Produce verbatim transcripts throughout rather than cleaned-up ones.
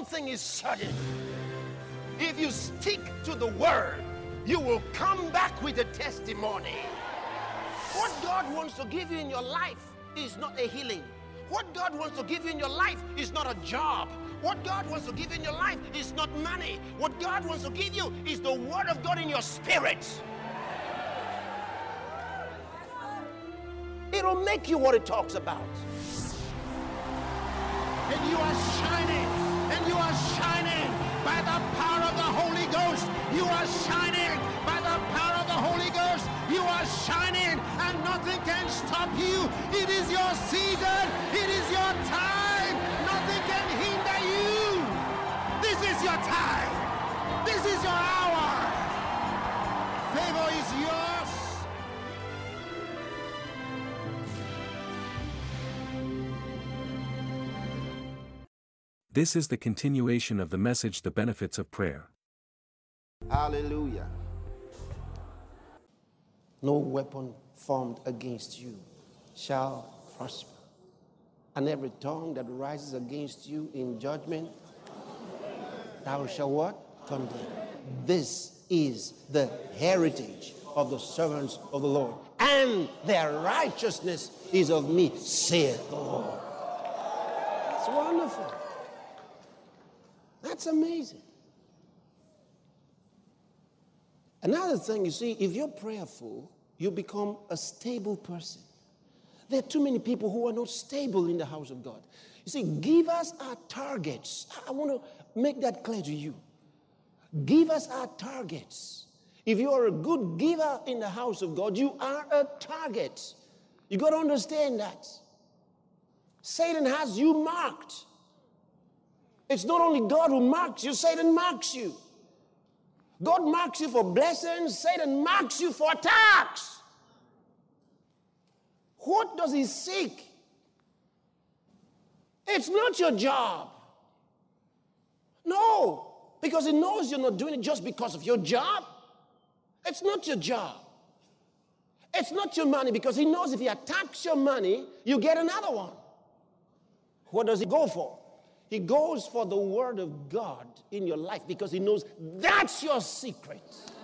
thing is certain. If you stick to the word, you will come back with a testimony. What God wants to give you in your life is not a healing. What God wants to give you in your life is not a job. What God wants to give you in your life is not money. What God wants to give you is the word of God in your spirit. It'll make you what it talks about. And you are shining, and you are shining by the power of the Holy Ghost. You are shining by the power of the Holy Ghost. You are shining, and nothing can stop you. It is your season. It is your time. Nothing can hinder you. This is your time. This is your hour. Favor is yours. This is the continuation of the message, The Benefits of Prayer. Hallelujah. No weapon formed against you shall prosper. And every tongue that rises against you in judgment, thou shalt what? Condemn. This is the heritage of the servants of the Lord, and their righteousness is of me, saith the Lord. It's wonderful. That's amazing. Another thing, you see, if you're prayerful, you become a stable person. There are too many people who are not stable in the house of God. You see, givers are targets. I want to make that clear to you. Givers are targets. If you are a good giver in the house of God, you are a target. You got to understand that. Satan has you marked. It's not only God who marks you, Satan marks you. God marks you for blessings, Satan marks you for attacks. What does he seek? It's not your job. No, because he knows you're not doing it just because of your job. It's not your job. It's not your money, because he knows if he attacks your money, you get another one. What does he go for? He goes for the word of God in your life, because he knows that's your secret.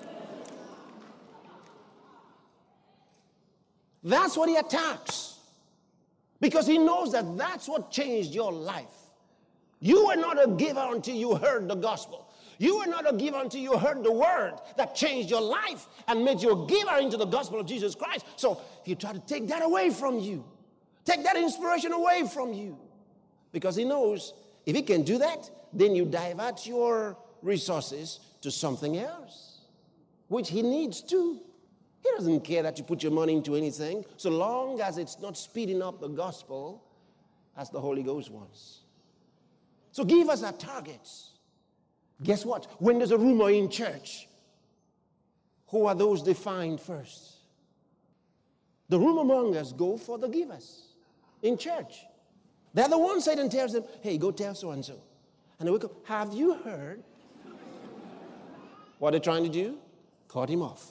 That's what he attacks, because he knows that that's what changed your life. You were not a giver until you heard the gospel. You were not a giver until you heard the word that changed your life and made you a giver into the gospel of Jesus Christ. So he tried to take that away from you, take that inspiration away from you, because he knows if he can do that, then you divert your resources to something else, which he needs to. He doesn't care that you put your money into anything, so long as it's not speeding up the gospel as the Holy Ghost wants. So give us our targets. Guess what? When there's a rumor in church, who are those defined first? The rumor mongers go for the givers in church. They're the ones Satan tells them, hey, go tell so-and-so. And they wake up, have you heard? What they're trying to do? Cut him off.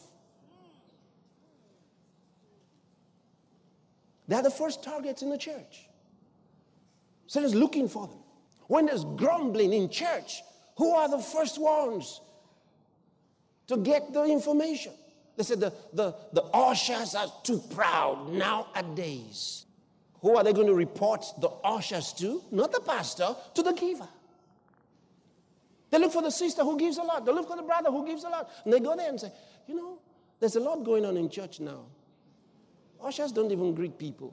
They're the first targets in the church. Satan's looking for them. When there's grumbling in church, who are the first ones to get the information? They said the, the, the ushers are too proud nowadays. Who are they going to report the ushers to? Not the pastor, to the giver. They look for the sister who gives a lot. They look for the brother who gives a lot. And they go there and say, you know, there's a lot going on in church now. Ushers don't even greet people.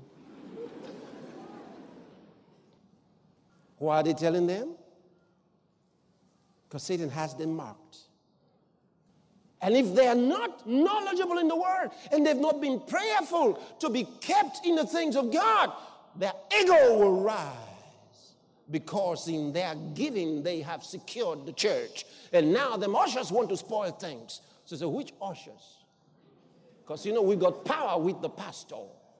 Why are they telling them? Because Satan has them marked. And if they are not knowledgeable in the word, and they've not been prayerful to be kept in the things of God, their ego will rise, because in their giving they have secured the church. And now the ushers want to spoil things. So, so which ushers? Because, you know, we got power with the pastor.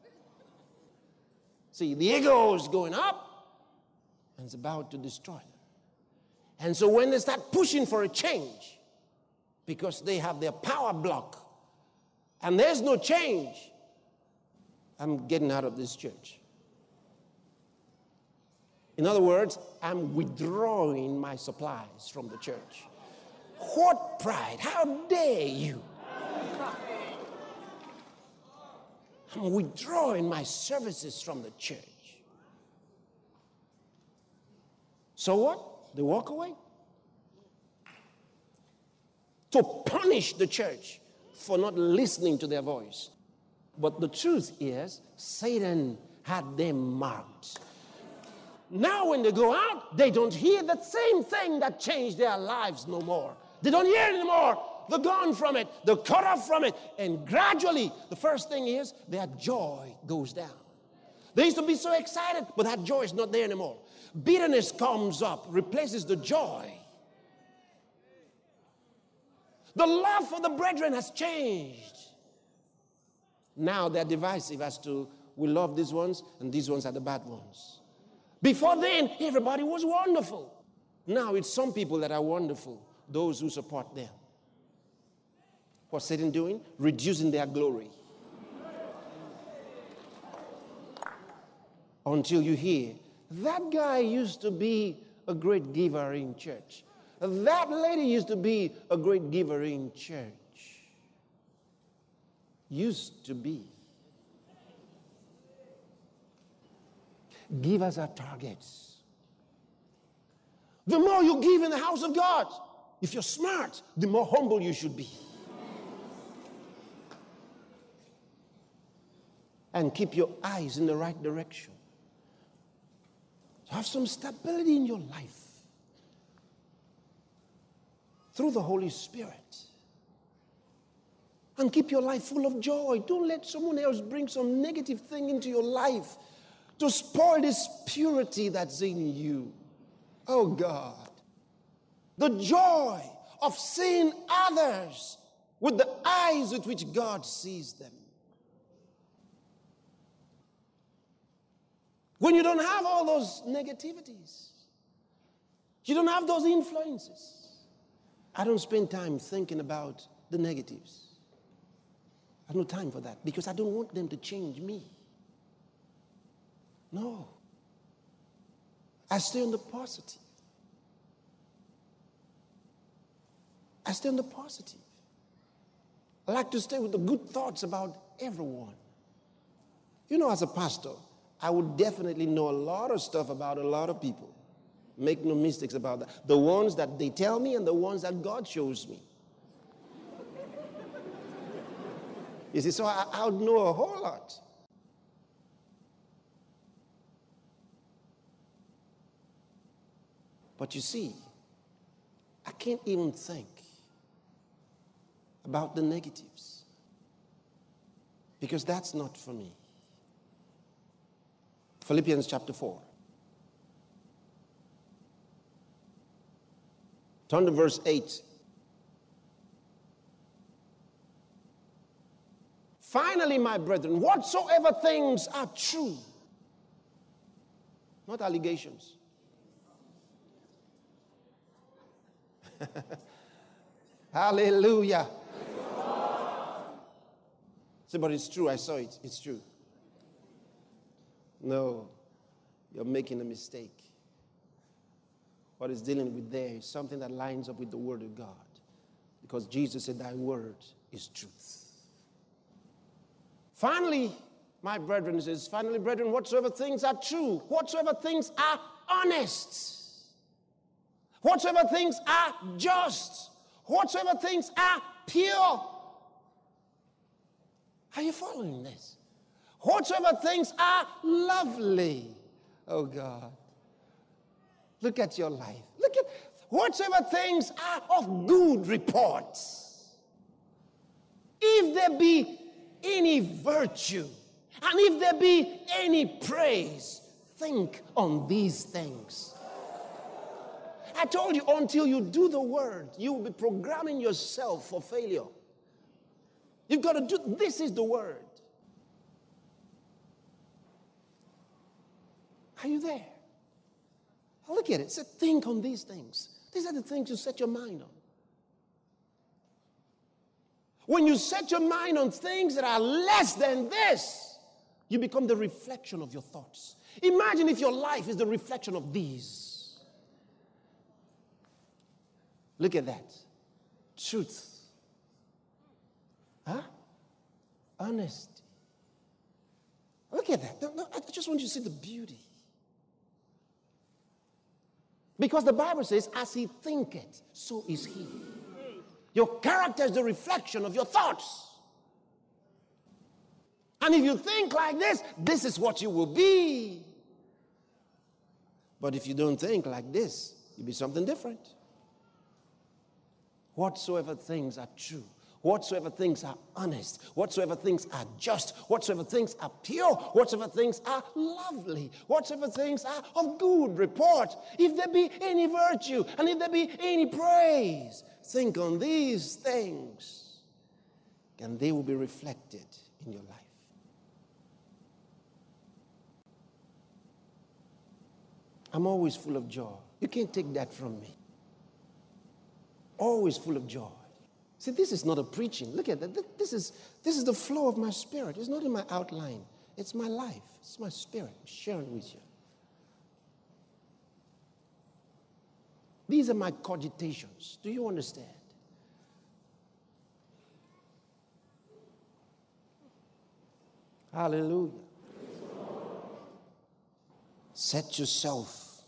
See, the ego is going up, and it's about to destroy them. And so when they start pushing for a change, because they have their power block, and there's no change, I'm getting out of this church. In other words, I'm withdrawing my supplies from the church. What pride? How dare you? I'm withdrawing my services from the church. So what? They walk away. To punish the church for not listening to their voice. But the truth is, Satan had them marked. Now when they go out, they don't hear the same thing that changed their lives no more. They don't hear it anymore. They're gone from it. They're cut off from it. And gradually, the first thing is, their joy goes down. They used to be so excited, but that joy is not there anymore. Bitterness comes up, replaces the joy. The love for the brethren has changed. Now they're divisive as to, we love these ones, and these ones are the bad ones. Before then, everybody was wonderful. Now it's some people that are wonderful, those who support them. What's Satan doing? Reducing their glory. Until you hear, that guy used to be a great giver in church. That lady used to be a great giver in church. Used to be. Givers are targets. The more you give in the house of God, if you're smart, the more humble you should be. And keep your eyes in the right direction. Have some stability in your life through the Holy Spirit. And keep your life full of joy. Don't let someone else bring some negative thing into your life to spoil this purity that's in you. Oh God. The joy of seeing others with the eyes with which God sees them. When you don't have all those negativities, you don't have those influences. I don't spend time thinking about the negatives. I have no time for that because I don't want them to change me. No. I stay on the positive. I stay on the positive. I like to stay with the good thoughts about everyone. You know, as a pastor, I would definitely know a lot of stuff about a lot of people. Make no mistakes about that. The ones that they tell me and the ones that God shows me. You see, so I, I would know a whole lot. But you see, I can't even think about the negatives because that's not for me. Philippians chapter four. Turn to verse eight. Finally, my brethren, whatsoever things are true, not allegations. Hallelujah. Say, but it's true. I saw it. It's true. No, you're making a mistake. What is dealing with there is something that lines up with the Word of God. Because Jesus said, thy word is truth. Finally, my brethren, says, finally, brethren, whatsoever things are true, whatsoever things are honest, whatsoever things are just, whatsoever things are pure. Are you following this? Whatsoever things are lovely. Oh God. Look at your life. Look at whatsoever things are of good reports. If there be any virtue, and if there be any praise, think on these things. I told you, until you do the word, you will be programming yourself for failure. You've got to do, this is the word. Are you there? Look at it. It said, think on these things. These are the things you set your mind on. When you set your mind on things that are less than this, you become the reflection of your thoughts. Imagine if your life is the reflection of these. Look at that. Truth. Huh? Honesty. Look at that. I just want you to see the beauty. Because the Bible says, as he thinketh, so is he. Your character is the reflection of your thoughts. And if you think like this, this is what you will be. But if you don't think like this, you'll be something different. Whatsoever things are true, whatsoever things are honest, whatsoever things are just, whatsoever things are pure, whatsoever things are lovely, whatsoever things are of good report, if there be any virtue and if there be any praise, think on these things, and they will be reflected in your life. I'm always full of joy. You can't take that from me. Always full of joy. See, this is not a preaching. Look at that. This is, this is the flow of my spirit. It's not in my outline. It's my life. It's my spirit. I'm sharing with you. These are my cogitations. Do you understand? Hallelujah. Set yourself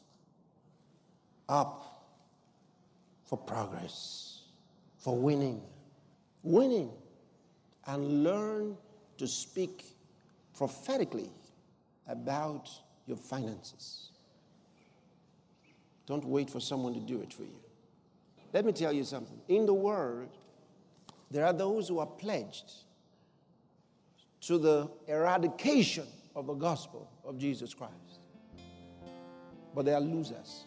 up for progress, for winning. Winning. And learn to speak prophetically about your finances. Don't wait for someone to do it for you. Let me tell you something. In the world, there are those who are pledged to the eradication of the gospel of Jesus Christ. But they are losers.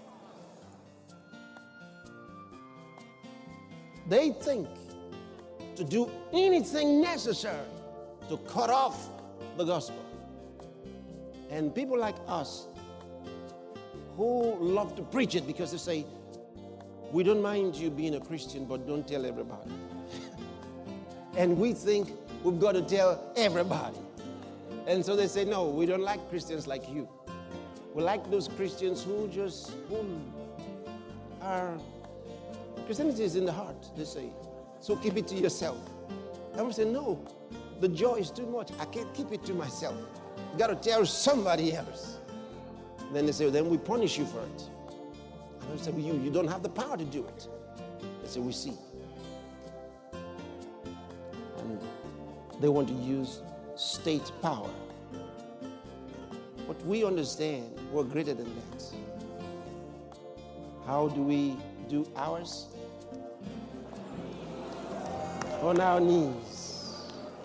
They think to do anything necessary to cut off the gospel. And people like us who love to preach it because they say, we don't mind you being a Christian, but don't tell everybody. And we think we've got to tell everybody. And so they say, no, we don't like Christians like you. We like those Christians who just, who are, Christianity is in the heart, they say. So keep it to yourself. And we say, no, the joy is too much. I can't keep it to myself. You got to tell somebody else. Then they say, well, then we punish you for it. And I say, well, you, you don't have the power to do it. They say, we see. And they want to use state power. But we understand we're greater than that. How do we do ours? On our knees.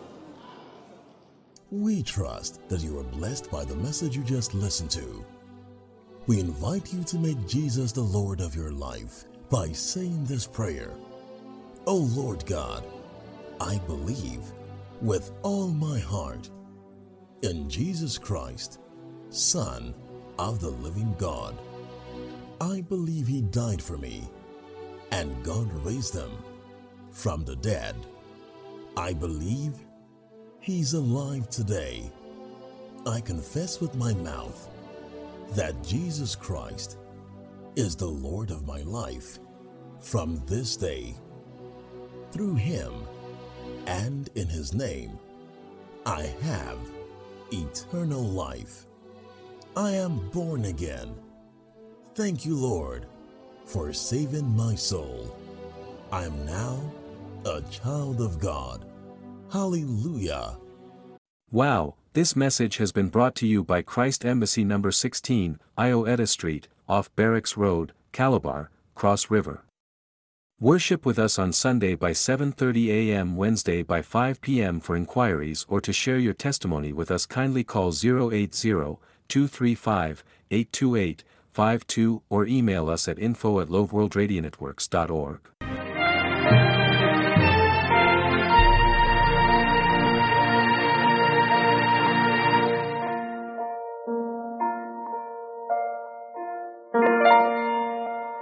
We trust that you are blessed by the message you just listened to. We invite you to make Jesus the Lord of your life by saying this prayer. Oh Lord God, I believe with all my heart in Jesus Christ, Son of the living God. I believe he died for me, and God raised him from the dead. I believe he's alive today. I confess with my mouth that Jesus Christ is the Lord of my life from this day. Through him and in his name, I have eternal life. I am born again. Thank you, Lord, for saving my soul. I am now a child of God. Hallelujah. Wow, this message has been brought to you by Christ Embassy number sixteen, Iota Street, off Barracks Road, Calabar, Cross River. Worship with us on Sunday by seven thirty a m Wednesday by five p m For inquiries or to share your testimony with us, kindly call zero eight zero, two three five, eight two eight, five two or email us at info at loveworldradionetworks dot org.